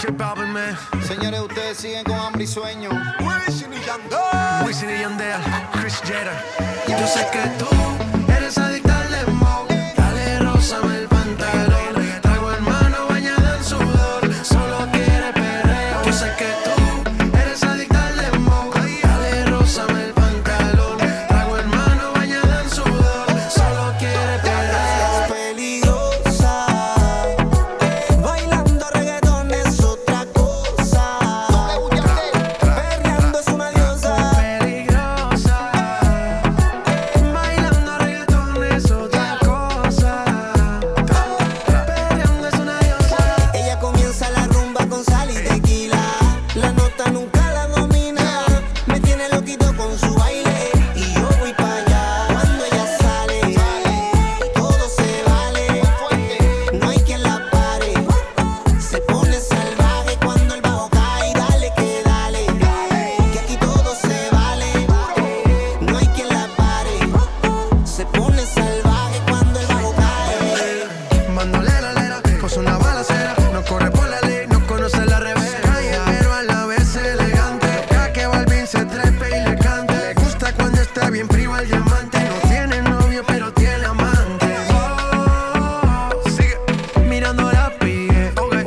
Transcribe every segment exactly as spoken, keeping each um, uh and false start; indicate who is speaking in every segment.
Speaker 1: Balvin, man.
Speaker 2: Señores, ustedes siguen con hambre y sueño.
Speaker 1: Wisin y Yandel. Wisin y Yandel. Chris Jenner. Yo sé que tú eres adicta al dembow. Dale, rózame el pantalón. Traigo hermano bañada en sudor. Solo quiere perreo. Yo sé que tú eres adicta al dembow. Dale, rózame el pantalón. Traigo hermano bañada en sudor. Solo quiere perreo.
Speaker 3: Es peligrosa. Bailando reggaetón es otra cosa. Perreando es una diosa.
Speaker 1: Peligrosa. Bailando reggaetón es otra cosa. Perreando es una diosa.
Speaker 3: Ella comienza la rumba con sal y tequila. La nota nunca la domina. Me tiene loquito con su baile. Y yo voy para allá. Cuando ella sale, todo se vale. No hay quien la pare. Se pone salvaje cuando el bajo cae. Dale que dale. Que aquí todo se vale. No hay quien la pare. Se pone salvaje cuando el bajo cae.
Speaker 1: Bandolera, lera, cosa una balacera. No corre por la ley, no conoce la revés. Calle, pero a la vez elegante. Ya que Balvin se trepe y le cante. Le gusta cuando está bien frío el diamante. No tiene novio, pero tiene amante. Oh, sigue mirando la pie. Okay.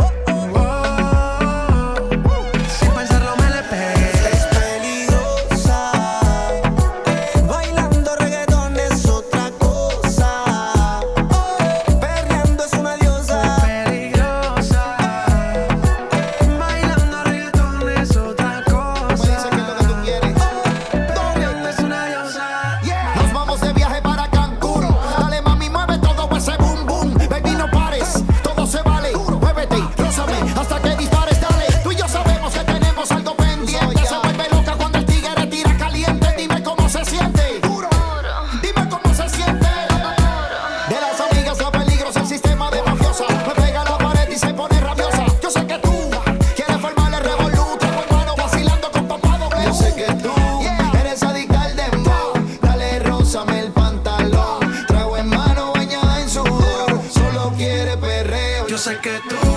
Speaker 1: Oh, sin pensarlo me le pegué.
Speaker 3: Es peligrosa. Bailando reggaetón es otra cosa. Perreando es una diosa.
Speaker 1: Peligrosa. Bailando reggaetón es otra
Speaker 2: Me dice
Speaker 1: cosa.
Speaker 2: que es lo que tú quieres.
Speaker 1: Perreando es una diosa.
Speaker 2: Nos vamos de viaje para Cancún. Dale, mami, mueve todo ese boom boom. Baby, no pares, todo se vale. Muévete, rózame hasta que dispares. Dale, tú y yo sabemos que tenemos algo pendiente. Se vuelve loca cuando el tigre tira caliente. Dime cómo se siente. Dime cómo se siente. De las amigas la peligrosa, el sistema de mafiosa. Me pega a la pared y se pone rabiosa. Yo sé que tú quieres formar el revolú. Traigo hermano vacilando con papá doble. Yo sé que tú eres adicta al dembow. Dale, rózame el pantalón. Traigo hermano bañada en sudor. Solo quiere perreo.
Speaker 1: Yo sé que tú